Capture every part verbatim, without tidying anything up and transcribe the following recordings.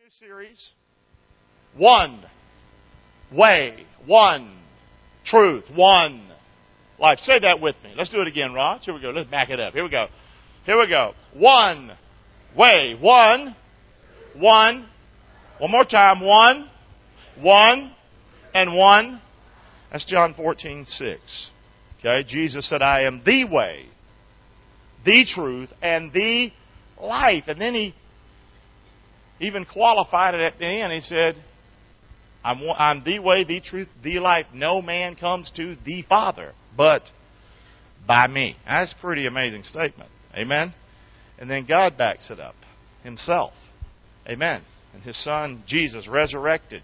New series. One way, one truth, one life. Say that with me. Let's do it again, Raj. Here we go. Let's back it up. Here we go. Here we go. One way, one, one. One more time. One, one, and one. That's John fourteen six. Okay. Jesus said, I am the way, the truth, and the life. And then he even qualified it at the end. He said, I'm, I'm the way, the truth, the life. No man comes to the Father but by me. That's a pretty amazing statement. Amen? And then God backs it up Himself. Amen. And His Son, Jesus, resurrected.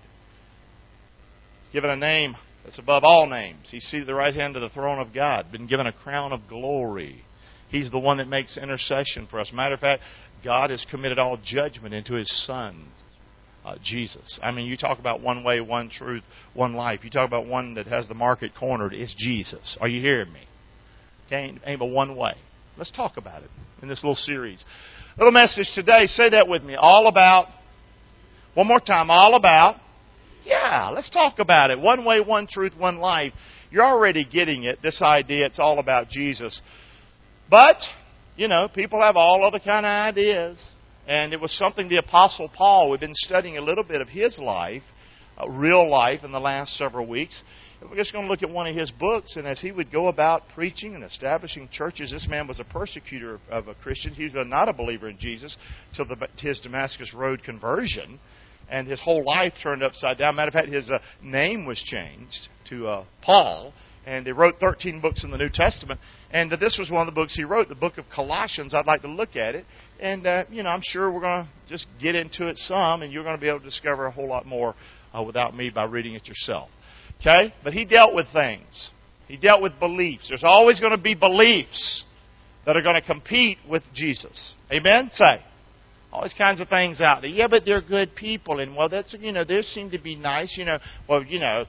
He's given a name that's above all names. He's seated at the right hand of the throne of God. Been given a crown of glory. He's the one that makes intercession for us. Matter of fact, God has committed all judgment into His Son, uh, Jesus. I mean, you talk about one way, one truth, one life. You talk about one that has the market cornered. It's Jesus. Are you hearing me? Okay, ain't, ain't but one way. Let's talk about it in this little series. Little message today. Say that with me. All about, one more time, all about, yeah, let's talk about it. One way, one truth, one life. You're already getting it, this idea. It's all about Jesus. But, you know, people have all other kind of ideas. And it was something the Apostle Paul, we've been studying a little bit of his life, uh, real life, in the last several weeks. We're just going to look at one of his books. And as he would go about preaching and establishing churches, this man was a persecutor of, of Christians. He was not a believer in Jesus till the, his Damascus Road conversion. And his whole life turned upside down. Matter of fact, his uh, name was changed to uh, Paul. And he wrote thirteen books in the New Testament. And this was one of the books he wrote, the book of Colossians. I'd like to look at it. And, uh, you know, I'm sure we're going to just get into it some. And you're going to be able to discover a whole lot more uh, without me by reading it yourself. Okay? But he dealt with things. He dealt with beliefs. There's always going to be beliefs that are going to compete with Jesus. Amen? Say. All these kinds of things out there. Yeah, but they're good people. And, well, that's, you know, they seem to be nice. You know, well, you know,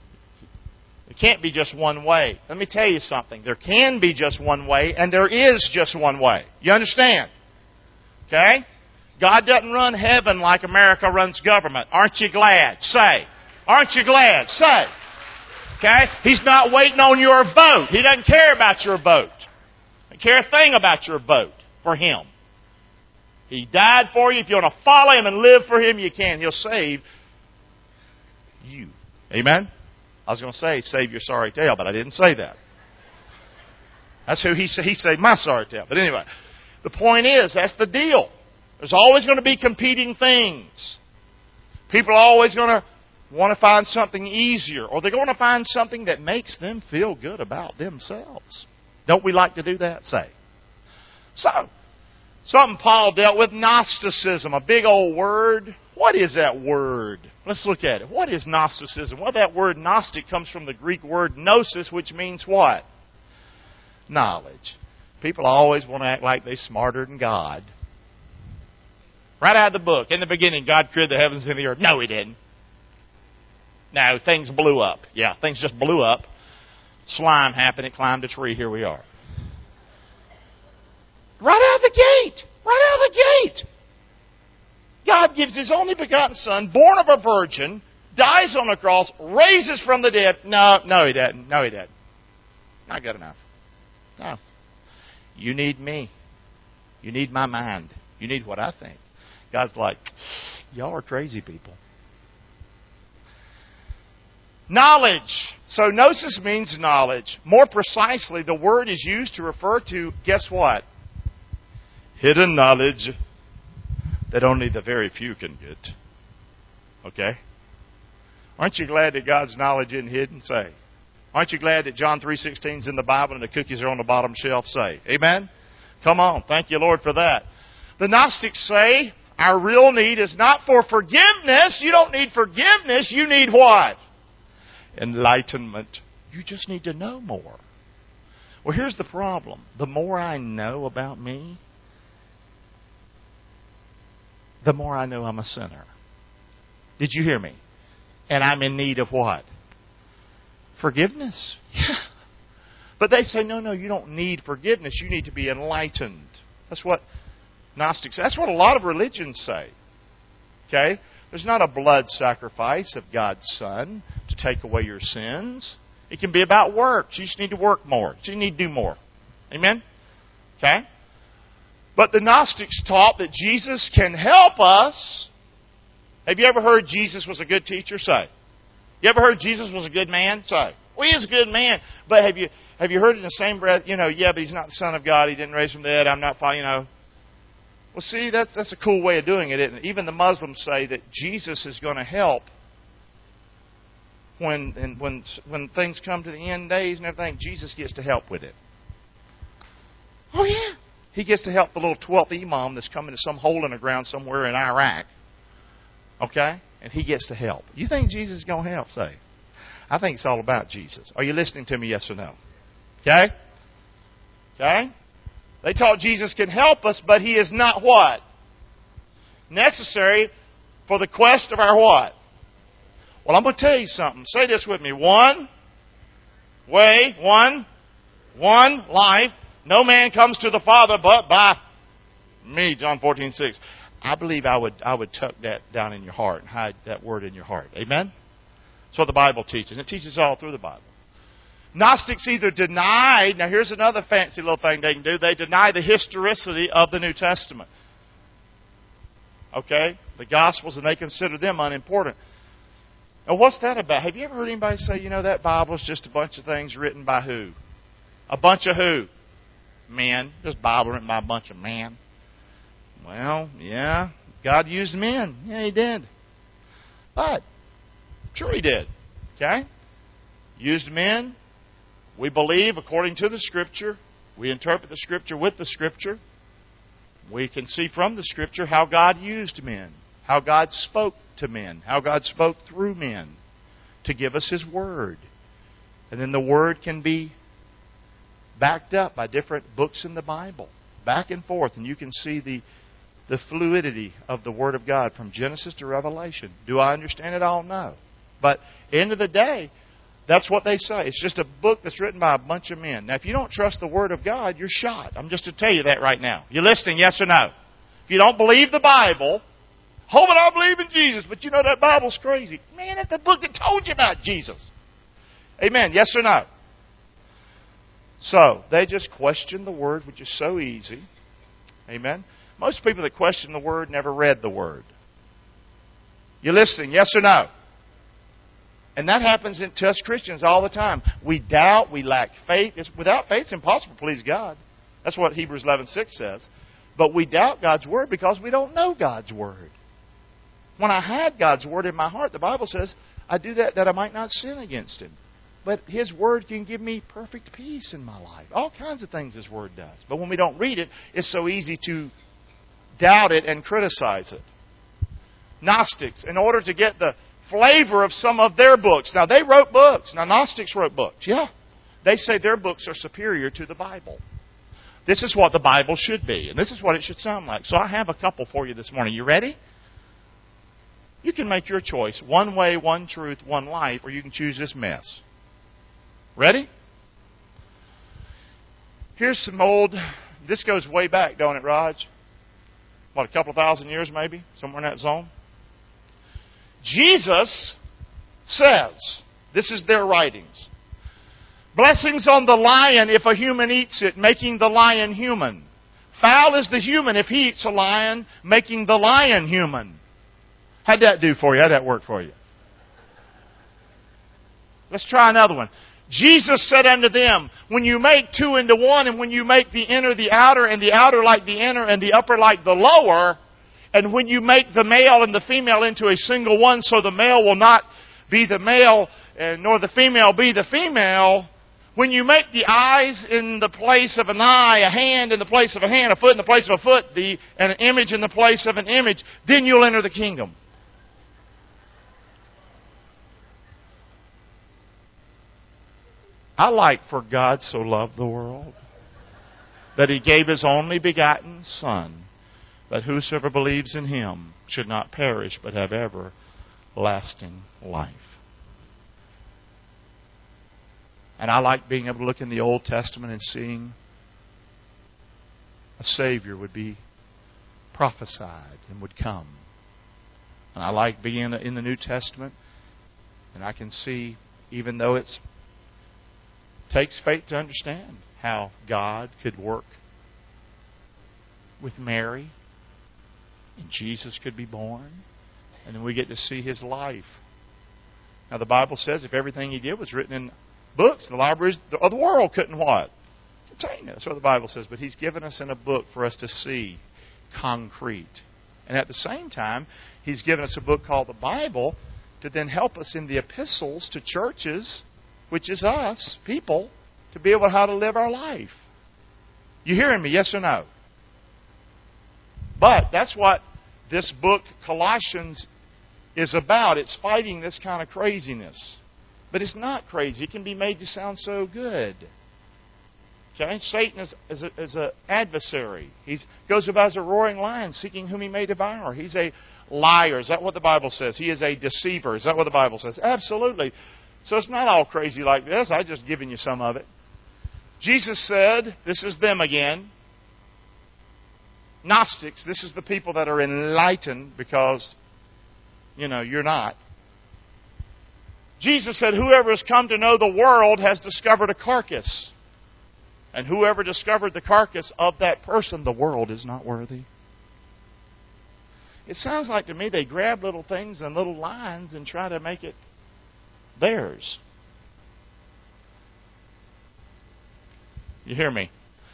it can't be just one way. Let me tell you something. There can be just one way, and there is just one way. You understand? Okay? God doesn't run heaven like America runs government. Aren't you glad? Say. Aren't you glad? Say. Okay? He's not waiting on your vote. He doesn't care about your vote. He doesn't care a thing about your vote for Him. He died for you. If you want to follow Him and live for Him, you can. He'll save you. Amen? I was going to say, save your sorry tail, but I didn't say that. That's who he said. He saved my sorry tail. But anyway, the point is, that's the deal. There's always going to be competing things. People are always going to want to find something easier, or they're going to find something that makes them feel good about themselves. Don't we like to do that? Say. So, something Paul dealt with, Gnosticism, a big old word. What is that word? Let's look at it. What is Gnosticism? Well, that word Gnostic comes from the Greek word gnosis, which means what? Knowledge. People always want to act like they're smarter than God. Right out of the book. In the beginning, God created the heavens and the earth. No, He didn't. No, things blew up. Yeah, things just blew up. Slime happened. It climbed a tree. Here we are. Right out of the gate. Right out of the gate. God gives His only begotten Son, born of a virgin, dies on the cross, raises from the dead. No, no, He didn't. No, He didn't. Not good enough. No. You need me. You need my mind. You need what I think. God's like, y'all are crazy people. Knowledge. So gnosis means knowledge. More precisely, the word is used to refer to, guess what? Hidden knowledge that only the very few can get. Okay? Aren't you glad that God's knowledge isn't hidden? Say. Aren't you glad that John three sixteen is in the Bible and the cookies are on the bottom shelf? Say. Amen? Come on. Thank you, Lord, for that. The Gnostics say our real need is not for forgiveness. You don't need forgiveness. You need what? Enlightenment. You just need to know more. Well, here's the problem. The more I know about me, the more I know I'm a sinner. Did you hear me? And I'm in need of what? Forgiveness. Yeah. But they say, no, no, you don't need forgiveness. You need to be enlightened. That's what Gnostics, that's what a lot of religions say. Okay? There's not a blood sacrifice of God's Son to take away your sins. It can be about works. You just need to work more. You need to do more. Amen? Okay? But the Gnostics taught that Jesus can help us. Have you ever heard Jesus was a good teacher? Say. You ever heard Jesus was a good man? Say. Well, he is a good man. But have you have you heard in the same breath, you know, yeah, but he's not the Son of God. He didn't raise from the dead. I'm not, you know. Well, see, that's that's a cool way of doing it, isn't it? Even the Muslims say that Jesus is going to help when and when when things come to the end days and everything. Jesus gets to help with it. Oh yeah, he gets to help the little twelfth imam that's coming to some hole in the ground somewhere in Iraq. Okay, and he gets to help. You think Jesus is going to help? Say, I think it's all about Jesus. Are you listening to me? Yes or no? Okay, okay. They taught Jesus can help us, but He is not what? Necessary for the quest of our what? Well, I'm going to tell you something. Say this with me. One way, one, one life. No man comes to the Father but by me. John fourteen six. I believe I would I would tuck that down in your heart and hide that word in your heart. Amen? That's what the Bible teaches. It teaches all through the Bible. Gnostics either denied, now here's another fancy little thing they can do, they deny the historicity of the New Testament. Okay? The Gospels, and they consider them unimportant. Now what's that about? Have you ever heard anybody say, you know, that Bible's just a bunch of things written by who? A bunch of who? Men. Just Bible written by a bunch of men. Well, yeah, God used men. Yeah, He did. But, sure He did. Okay? Used men. We believe according to the Scripture. We interpret the Scripture with the Scripture. We can see from the Scripture how God used men. How God spoke to men. How God spoke through men to give us His Word. And then the Word can be backed up by different books in the Bible. Back and forth. And you can see the, the fluidity of the Word of God from Genesis to Revelation. Do I understand it all? No. But end of the day, that's what they say. It's just a book that's written by a bunch of men. Now, if you don't trust the Word of God, you're shot. I'm just to tell you that right now. You listening, yes or no? If you don't believe the Bible, oh, but I believe in Jesus, but you know that Bible's crazy. Man, that's the book that told you about Jesus. Amen, yes or no? So, they just question the Word, which is so easy. Amen? Most people that question the Word never read the Word. You listening, yes or no? And that happens to us Christians all the time. We doubt, we lack faith. It's, without faith, it's impossible to please God. That's what Hebrews eleven six says. But we doubt God's Word because we don't know God's Word. When I had God's Word in my heart, the Bible says, I do that that I might not sin against Him. But His Word can give me perfect peace in my life. All kinds of things His Word does. But when we don't read it, it's so easy to doubt it and criticize it. Gnostics, in order to get the flavor of some of their books. Now, they wrote books. Now, Gnostics wrote books. Yeah. They say their books are superior to the Bible. This is what the Bible should be. And this is what it should sound like. So I have a couple for you this morning. You ready? You can make your choice. One way, one truth, one life. Or you can choose this mess. Ready? Here's some old... This goes way back, don't it, Raj? What, a couple of thousand years maybe? Somewhere in that zone? Jesus says, this is their writings, blessings on the lion if a human eats it, making the lion human. Foul is the human if he eats a lion, making the lion human. How'd that do for you? How'd that work for you? Let's try another one. Jesus said unto them, when you make two into one, and when you make the inner the outer, and the outer like the inner, and the upper like the lower, and when you make the male and the female into a single one, so the male will not be the male, uh, nor the female be the female, when you make the eyes in the place of an eye, a hand in the place of a hand, a foot in the place of a foot, the, and an image in the place of an image, then you'll enter the kingdom. I like, for God so loved the world, that He gave His only begotten Son, that whosoever believes in Him should not perish, but have everlasting life. And I like being able to look in the Old Testament and seeing a Savior would be prophesied and would come. And I like being in the New Testament. And I can see, even though it takes faith to understand how God could work with Mary, and Jesus could be born, and then we get to see His life. Now the Bible says if everything He did was written in books, the libraries of the world couldn't what? Contain it. That's what the Bible says. But He's given us in a book for us to see concrete. And at the same time, He's given us a book called the Bible to then help us in the epistles to churches, which is us, people, to be able to how to live our life. You hearing me? Yes or no? But that's what this book, Colossians, is about. It's fighting this kind of craziness. But it's not crazy. It can be made to sound so good. Okay? Satan is, is, a, is an adversary. He goes about as a roaring lion, seeking whom he may devour. He's a liar. Is that what the Bible says? He is a deceiver. Is that what the Bible says? Absolutely. So it's not all crazy like this. I've just given you some of it. Jesus said, this is them again. Gnostics, this is the people that are enlightened because, you know, you're not. Jesus said, whoever has come to know the world has discovered a carcass. And whoever discovered the carcass of that person, the world is not worthy. It sounds like to me they grab little things and little lines and try to make it theirs. You hear me?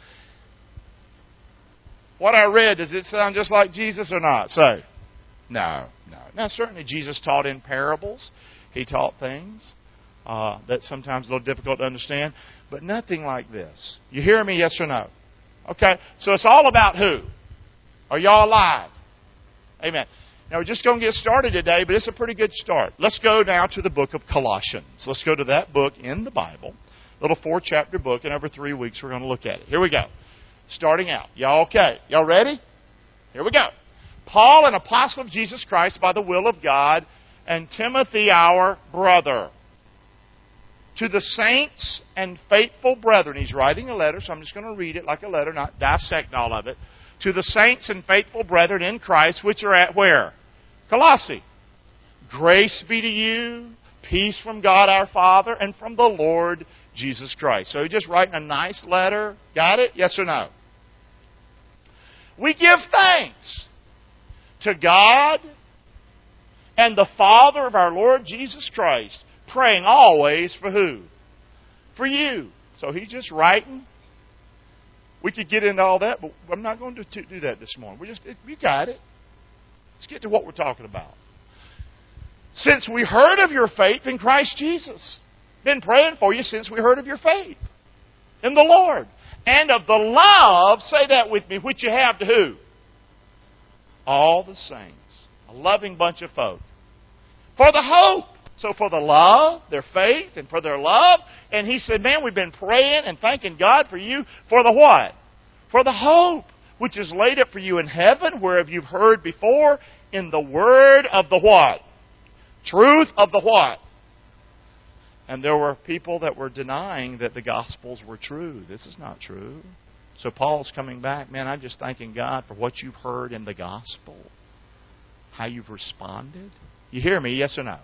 What I read, does it sound just like Jesus or not? So, no, no. Now, certainly Jesus taught in parables. He taught things uh, that sometimes a little difficult to understand, but nothing like this. You hear me, yes or no? Okay, so it's all about who? Are y'all alive? Amen. Now, we're just going to get started today, but it's a pretty good start. Let's go now to the book of Colossians. Let's go to that book in the Bible, a little four-chapter book, and over three weeks we're going to look at it. Here we go. Starting out. Y'all okay? Y'all ready? Here we go. Paul, an apostle of Jesus Christ by the will of God, and Timothy, our brother. To the saints and faithful brethren. He's writing a letter, so I'm just going to read it like a letter, not dissect all of it. To the saints and faithful brethren in Christ, which are at where? Colossae. Grace be to you, peace from God our Father, and from the Lord Jesus Christ. So he's just writing a nice letter. Got it? Yes or no? We give thanks to God and the Father of our Lord Jesus Christ, praying always for who? For you. So he's just writing. We could get into all that, but I'm not going to do that this morning. We just, you got it. Let's get to what we're talking about. Since we heard of your faith in Christ Jesus. Been praying for you since we heard of your faith in the Lord. And of the love, say that with me, which you have to who? All the saints. A loving bunch of folk. For the hope. So for the love, their faith, and for their love. And he said, man, we've been praying and thanking God for you. For the what? For the hope, which is laid up for you in heaven, wherever you've heard before, in the word of the what? Truth of the what? And there were people that were denying that the Gospels were true. This is not true. So Paul's coming back. Man, I'm just thanking God for what you've heard in the Gospel. How you've responded. You hear me, yes or no?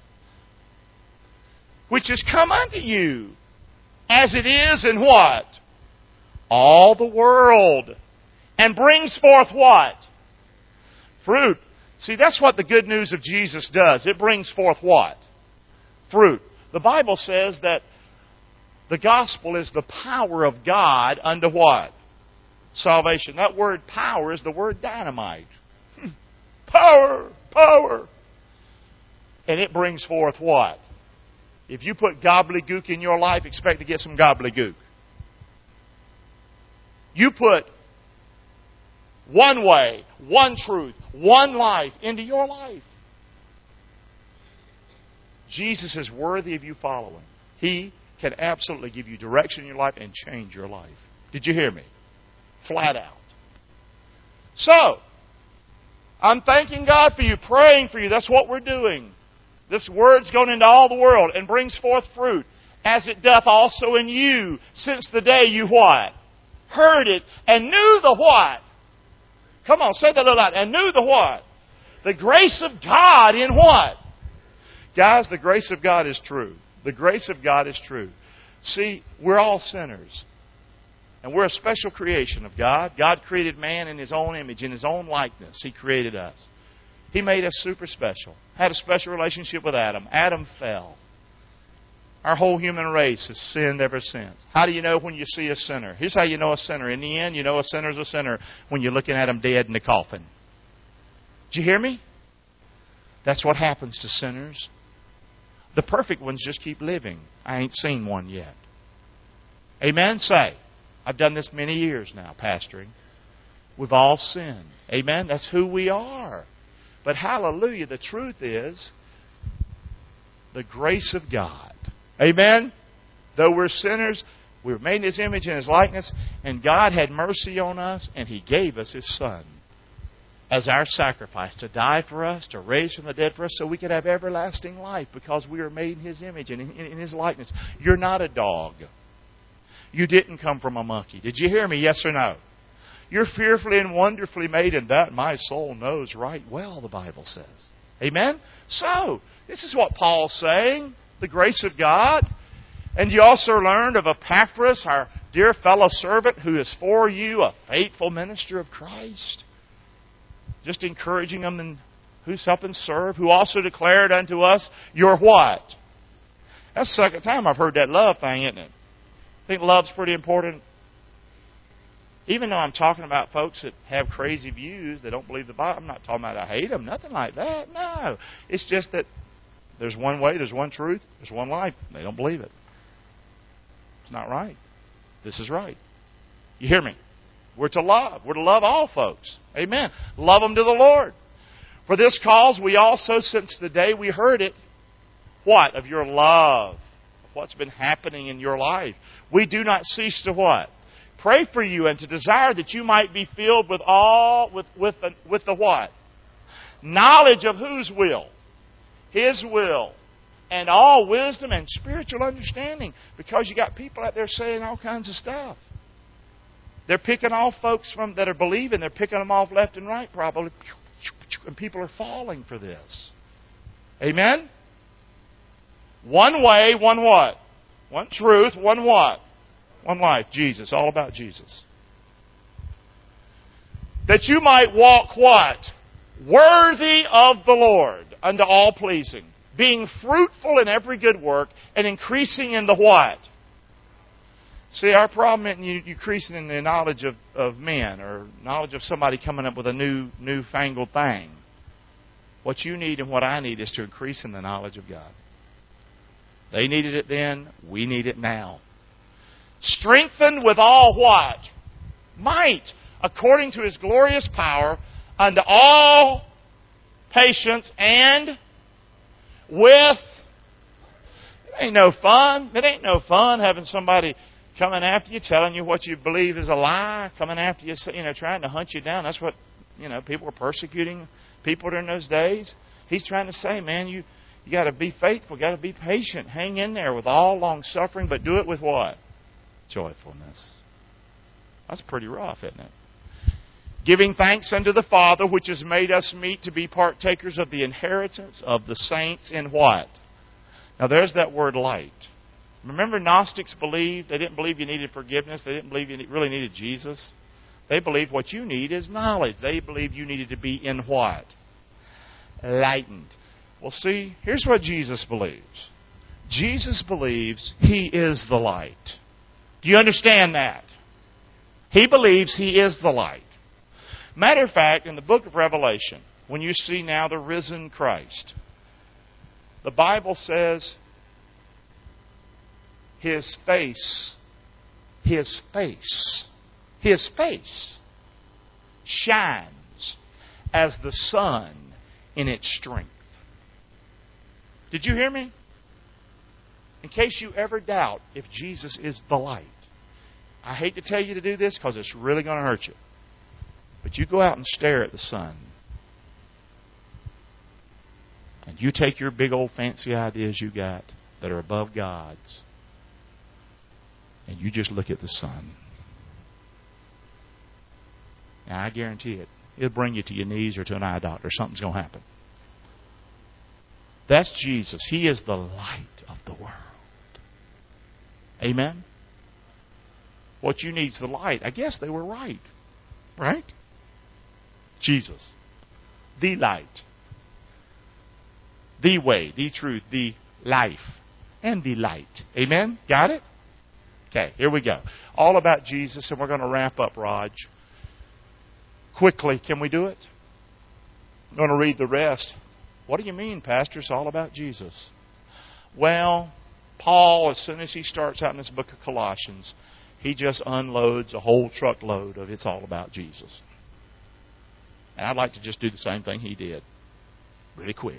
Which has come unto you, as it is in what? All the world. And brings forth what? Fruit. See, that's what the good news of Jesus does. It brings forth what? Fruit. The Bible says that the gospel is the power of God unto what? Salvation. That word power is the word dynamite. Power! Power! And it brings forth what? If you put gobbledygook in your life, expect to get some gobbledygook. You put one way, one truth, one life into your life. Jesus is worthy of you following. He can absolutely give you direction in your life and change your life. Did you hear me? Flat out. So, I'm thanking God for you, praying for you. That's what we're doing. This word's going into all the world and brings forth fruit, as it doth also in you, since the day you what? Heard it and knew the what? Come on, say that a little loud. And knew the what? The grace of God in what? Guys, the grace of God is true. The grace of God is true. See, we're all sinners. And we're a special creation of God. God created man in His own image, in His own likeness. He created us. He made us super special. Had a special relationship with Adam. Adam fell. Our whole human race has sinned ever since. How do you know when you see a sinner? Here's how you know a sinner. In the end, you know a sinner's a sinner when you're looking at him dead in the coffin. Did you hear me? That's what happens to sinners. The perfect ones just keep living. I ain't seen one yet. Amen? Say. I've done this many years now, pastoring. We've all sinned. Amen? That's who we are. But hallelujah, the truth is the grace of God. Amen? Though we're sinners, we were made in His image and His likeness, and God had mercy on us, and He gave us His Son as our sacrifice to die for us, to raise from the dead for us, so we could have everlasting life because we were made in His image and in His likeness. You're not a dog. You didn't come from a monkey. Did you hear me? Yes or no? You're fearfully and wonderfully made, and that my soul knows right well, the Bible says. Amen? So, this is what Paul's saying, the grace of God. And you also learned of Epaphras, our dear fellow servant, who is for you a faithful minister of Christ. Just encouraging them, and who's helping serve, who also declared unto us your what? That's the second time I've heard that love thing, isn't it? I think love's pretty important. Even though I'm talking about folks that have crazy views, they don't believe the Bible, I'm not talking about I hate them, nothing like that. No. It's just that there's one way, there's one truth, there's one life. They don't believe it. It's not right. This is right. You hear me? We're to love. We're to love all folks. Amen. Love them to the Lord. For this cause we also, since the day we heard it, what? Of your love. Of what's been happening in your life. We do not cease to what? Pray for you and to desire that you might be filled with all, with, with, the, with the what? Knowledge of whose will? His will. And all wisdom and spiritual understanding. Because you got people out there saying all kinds of stuff. They're picking off folks from that are believing. They're picking them off left and right probably. And people are falling for this. Amen? One way, one what? One truth, one what? One life. Jesus. All about Jesus. That you might walk what? Worthy of the Lord, unto all pleasing. Being fruitful in every good work, and increasing in the what? See, our problem isn't you increasing in the knowledge of, of men, or knowledge of somebody coming up with a new newfangled thing. What you need and what I need is to increase in the knowledge of God. They needed it then, we need it now. Strengthened with all what? Might, according to His glorious power, unto all patience and with... It ain't no fun. It ain't no fun having somebody coming after you, telling you what you believe is a lie, coming after you, you know, trying to hunt you down. That's what, you know, people were persecuting people during those days. He's trying to say, man, you, you got to be faithful, got to be patient, hang in there with all long suffering, but do it with what? Joyfulness. That's pretty rough, isn't it? Giving thanks unto the Father, which has made us meet to be partakers of the inheritance of the saints in what? Now there's that word light. Remember, Gnostics believed, they didn't believe you needed forgiveness. They didn't believe you really needed Jesus. They believed what you need is knowledge. They believed you needed to be in what? Enlightened. Well, see, here's what Jesus believes. Jesus believes He is the light. Do you understand that? He believes He is the light. Matter of fact, in the book of Revelation, when you see now the risen Christ, the Bible says His face, His face, His face shines as the sun in its strength. Did you hear me? In case you ever doubt if Jesus is the light. I hate to tell you to do this because it's really going to hurt you. But you go out and stare at the sun. And you take your big old fancy ideas you got that are above God's. And you just look at the sun. Now I guarantee it. it'll bring you to your knees or to an eye doctor. Something's going to happen. That's Jesus. He is the light of the world. Amen? What you need is the light. I guess they were right. Right? Jesus. The light. The way, the truth, the life, and the light. Amen? Got it? Okay, here we go. All about Jesus, and we're going to wrap up, Raj. Quickly, can we do it? I'm going to read the rest. What do you mean, Pastor? It's all about Jesus. Well, Paul, as soon as he starts out in this book of Colossians, he just unloads a whole truckload of it's all about Jesus. And I'd like to just do the same thing he did. Really quick.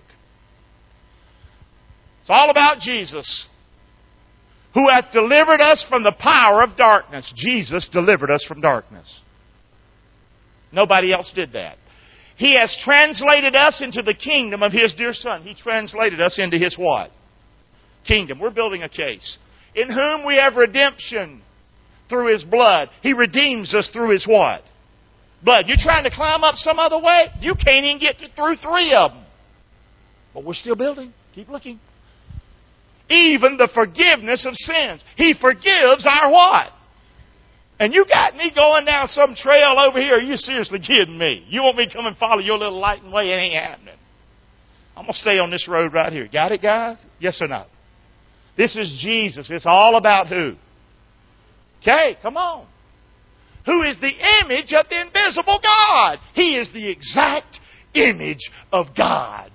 It's all about Jesus, who hath delivered us from the power of darkness. Jesus delivered us from darkness. Nobody else did that. He has translated us into the kingdom of His dear Son. He translated us into His what? Kingdom. We're building a case. In whom we have redemption through His blood. He redeems us through His what? Blood. You're trying to climb up some other way? You can't even get through three of them. But we're still building. Keep looking. Even the forgiveness of sins. He forgives our what? And you got me going down some trail over here. Are you seriously kidding me? You want me to come and follow your little light and way? It ain't happening. I'm going to stay on this road right here. Got it, guys? Yes or no? This is Jesus. It's all about who? Okay, come on. Who is the image of the invisible God? He is the exact image of God.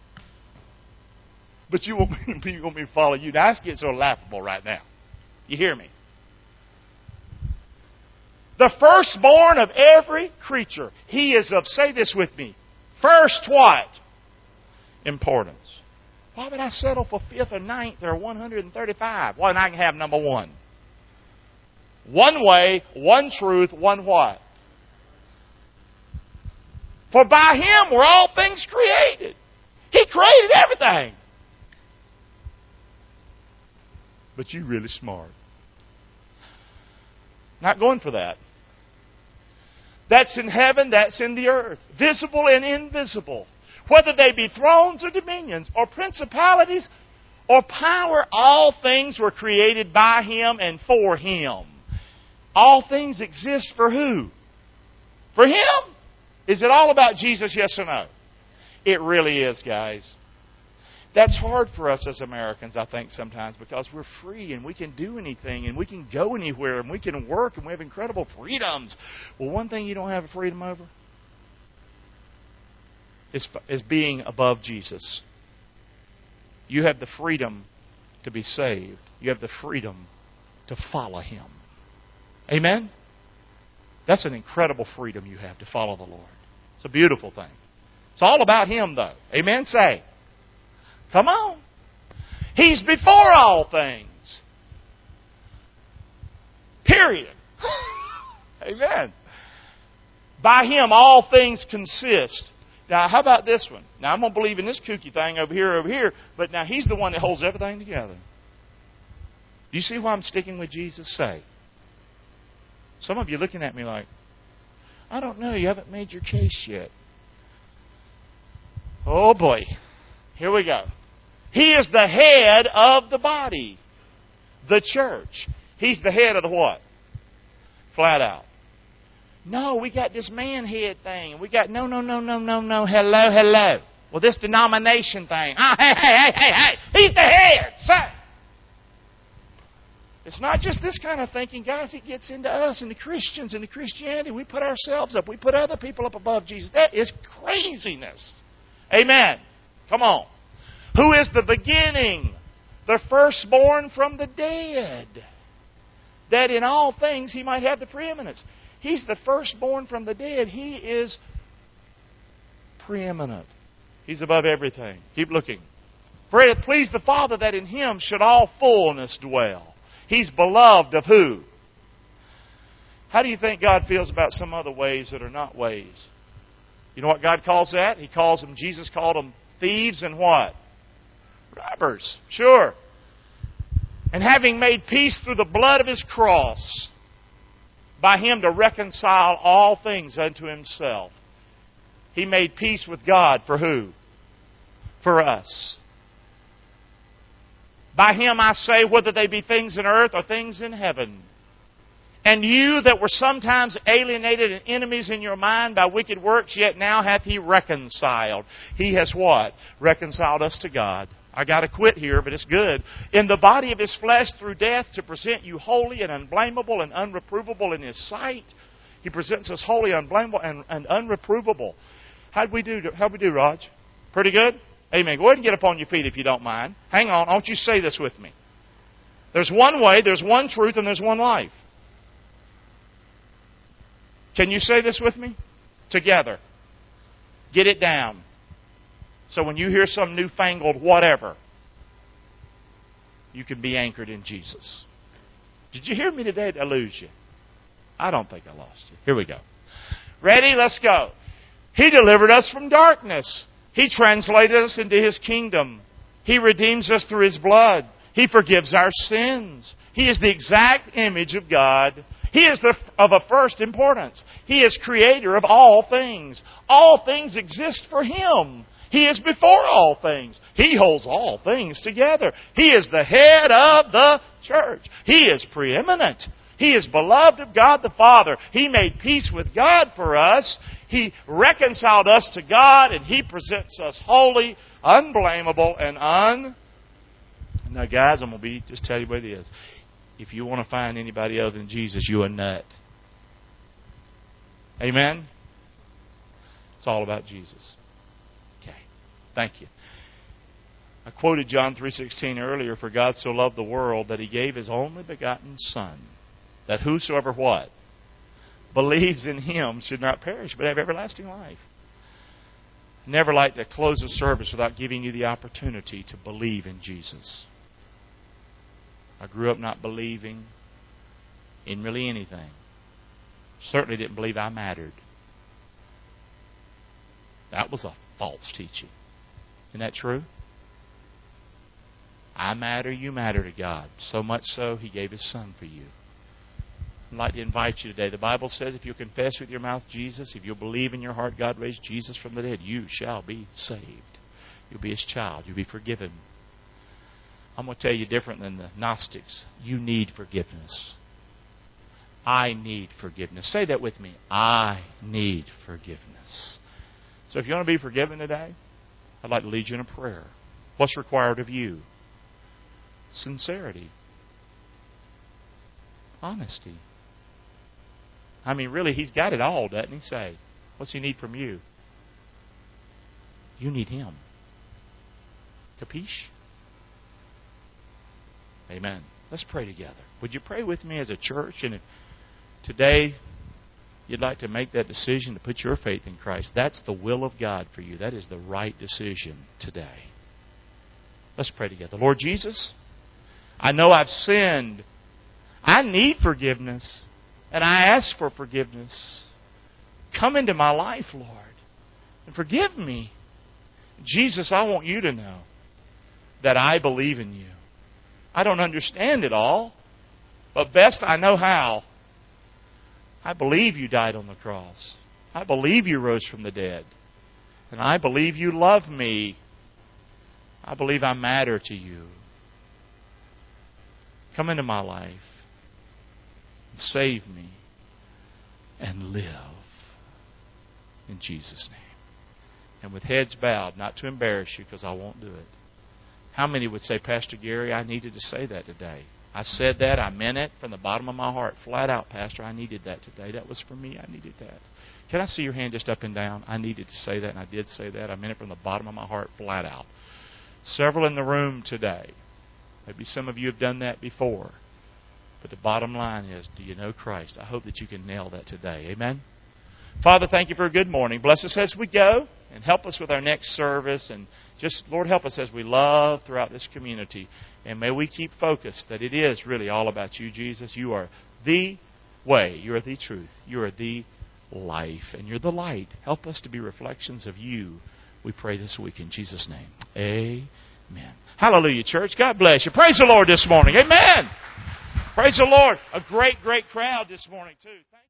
But you want me, you want me to follow you. Now, that's getting sort of laughable right now. You hear me? The firstborn of every creature. He is of, say this with me, first what? Importance. Why would I settle for fifth or ninth or one hundred thirty-five? Why well, I can have number one? One way, one truth, one what? For by Him were all things created. He created everything. But you really smart. Not going for that. That's in heaven, that's in the earth. Visible and invisible. Whether they be thrones or dominions or principalities or power, all things were created by Him and for Him. All things exist for who? For Him? Is it all about Jesus, yes or no? It really is, guys. That's hard for us as Americans, I think, sometimes, because we're free and we can do anything and we can go anywhere and we can work and we have incredible freedoms. Well, one thing you don't have a freedom over is, is being above Jesus. You have the freedom to be saved. You have the freedom to follow Him. Amen? That's an incredible freedom you have to follow the Lord. It's a beautiful thing. It's all about Him, though. Amen? Say. Come on. He's before all things. Period. Amen. By Him all things consist. Now, how about this one? Now, I'm going to believe in this kooky thing over here, over here, but now He's the one that holds everything together. Do you see why I'm sticking with Jesus? Say. Some of you are looking at me like, I don't know, you haven't made your case yet. Oh boy. Here we go. He is the head of the body. The church. He's the head of the what? Flat out. No, we got this man head thing. We got, no, no, no, no, no, no, hello, hello. Well, this denomination thing. Ah, hey, hey, hey, hey, hey. He's the head. Say. It's not just this kind of thinking, guys. It gets into us and the Christians and the Christianity. We put ourselves up. We put other people up above Jesus. That is craziness. Amen. Come on. Who is the beginning, the firstborn from the dead, that in all things He might have the preeminence. He's the firstborn from the dead. He is preeminent. He's above everything. Keep looking. For it hath pleased the Father that in Him should all fullness dwell. He's beloved of who? How do you think God feels about some other ways that are not ways? You know what God calls that? He calls them, Jesus called them thieves and what? Robbers. Sure. And having made peace through the blood of His cross, by Him to reconcile all things unto Himself. He made peace with God for who? For us. By Him I say, whether they be things in earth or things in heaven. And you that were sometimes alienated and enemies in your mind by wicked works, yet now hath He reconciled. He has what? Reconciled us to God. I got to quit here, but it's good. In the body of His flesh through death to present you holy and unblameable and unreprovable in His sight. He presents us holy, unblameable, and, and unreprovable. How'd we do, how'd we do, Raj? Pretty good? Amen. Go ahead and get up on your feet if you don't mind. Hang on. I want you to say this with me. There's one way, there's one truth, and there's one life. Can you say this with me? Together. Get it down. So when you hear some newfangled whatever, you can be anchored in Jesus. Did you hear me today? Did I lose you? I don't think I lost you. Here we go. Ready? Let's go. He delivered us from darkness. He translated us into His kingdom. He redeems us through His blood. He forgives our sins. He is the exact image of God. He is the, of a first importance. He is creator of all things. All things exist for Him. He is before all things. He holds all things together. He is the head of the church. He is preeminent. He is beloved of God the Father. He made peace with God for us. He reconciled us to God, and He presents us holy, unblameable, and un... Now, guys, I'm going to be just tell you what it is. If you want to find anybody other than Jesus, you're a nut. Amen? It's all about Jesus. Okay. Thank you. I quoted John three sixteen earlier, for God so loved the world that He gave His only begotten Son, that whosoever what? Believes in Him should not perish, but have everlasting life. I never like to close a service without giving you the opportunity to believe in Jesus. I grew up not believing in really anything. Certainly didn't believe I mattered. That was a false teaching. Isn't that true? I matter, you matter to God. So much so, He gave His Son for you. I'd like to invite you today. The Bible says if you confess with your mouth Jesus, if you'll believe in your heart God raised Jesus from the dead, you shall be saved. You'll be His child. You'll be forgiven. I'm going to tell you different than the Gnostics. You need forgiveness. I need forgiveness. Say that with me. I need forgiveness. So if you want to be forgiven today, I'd like to lead you in a prayer. What's required of you? Sincerity. Honesty. I mean, really, He's got it all, doesn't He say? What's He need from you? You need Him. Capiche? Amen. Let's pray together. Would you pray with me as a church? And if today you'd like to make that decision to put your faith in Christ, that's the will of God for you. That is the right decision today. Let's pray together. Lord Jesus, I know I've sinned. I need forgiveness. And I ask for forgiveness. Come into my life, Lord, and forgive me. Jesus, I want you to know that I believe in you. I don't understand it all, but best I know how. I believe you died on the cross. I believe you rose from the dead. And I believe you love me. I believe I matter to you. Come into my life. Save me and live in Jesus' name. And with heads bowed, not to embarrass you because I won't do it. How many would say, Pastor Gary, I needed to say that today? I said that. I meant it from the bottom of my heart. Flat out, Pastor, I needed that today. That was for me. I needed that. Can I see your hand just up and down? I needed to say that, and I did say that. I meant it from the bottom of my heart, flat out. Several in the room today. Maybe some of you have done that before. But the bottom line is, do you know Christ? I hope that you can nail that today. Amen? Father, thank you for a good morning. Bless us as we go and help us with our next service. And just, Lord, help us as we love throughout this community. And may we keep focused that it is really all about you, Jesus. You are the way. You are the truth. You are the life. And you're the light. Help us to be reflections of you. We pray this week in Jesus' name. Amen. Hallelujah, church. God bless you. Praise the Lord this morning. Amen. Praise the Lord. A great, great crowd this morning, too. Thank